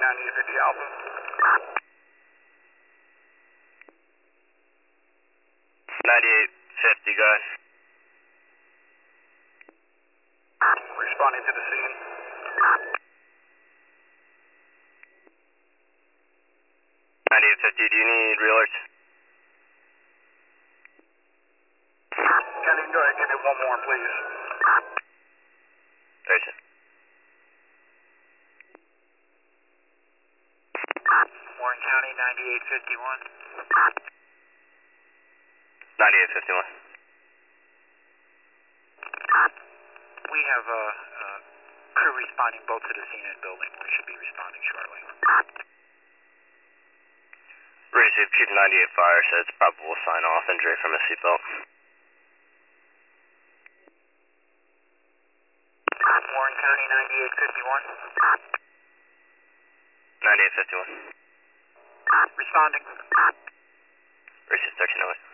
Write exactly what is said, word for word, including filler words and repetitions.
ninety-eight fifty Alpha. ninety-eight fifty, go ahead. Responding to the scene. ninety-eight fifty, do you need reelers? Can you go ahead and give me one more, please? There's it. Warren County, ninety-eight fifty-one. ninety-eight fifty-one. We have a, a crew responding both to the scene and building. We should be responding shortly. Received Chief ninety-eight Fire says probable sign off injury from a seatbelt. Warren County, ninety-eight fifty-one. ninety-eight fifty-one. Responding. Received thirteen oh eight.